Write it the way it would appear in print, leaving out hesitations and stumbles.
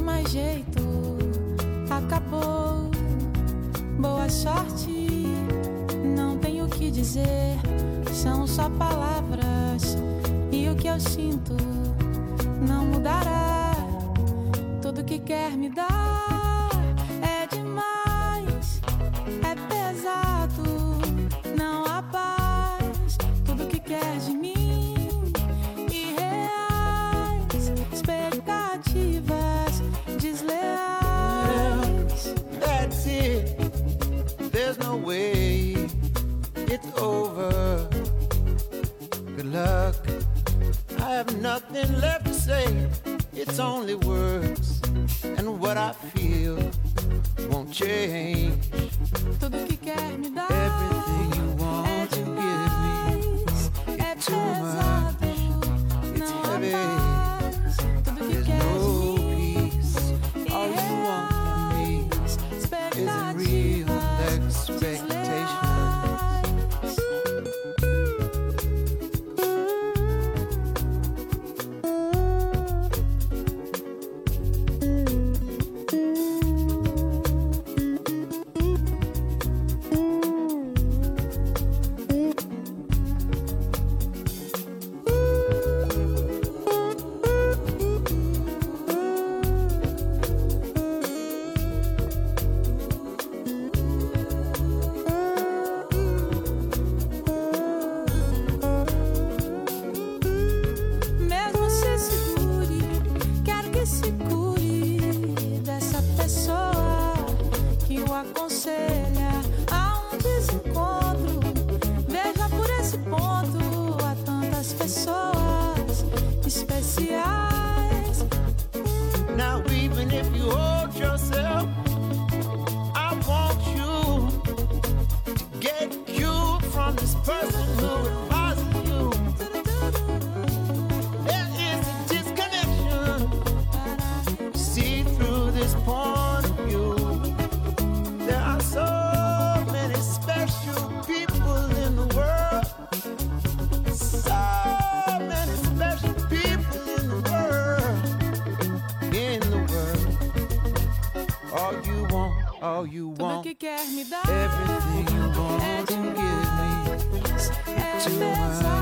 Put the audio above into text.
mais jeito, acabou. Boa sorte, não tenho o que dizer. São só palavras e o que eu sinto não mudará. Tudo que quer me dar é demais, é pesado, não há paz. Tudo que quer de mim, irreais, expectativas desleais. That's it, there's no way it's over. Good luck, I have nothing left to say. It's only words, and what I feel won't change. Tudo que quer me dar everything you want é to demais, give me, é it's too pesado, much, it's não heavy. há paz. Tudo que There's quer no de mim, peace. All you want from me isn't real expectation. Mesmo se segure, quero que se cure dessa pessoa que o aconselha a um desencontro. Veja por esse ponto, há tantas pessoas especiais. Now even if you hold yourself, I want you to get cured from this person who advises you. There is a disconnection. See through this point of view. There are so many special people in the world. So many special people in the world. In the world. All you Tudo want, que quer me dar everything you want é to give demais, me, é too much. pesado.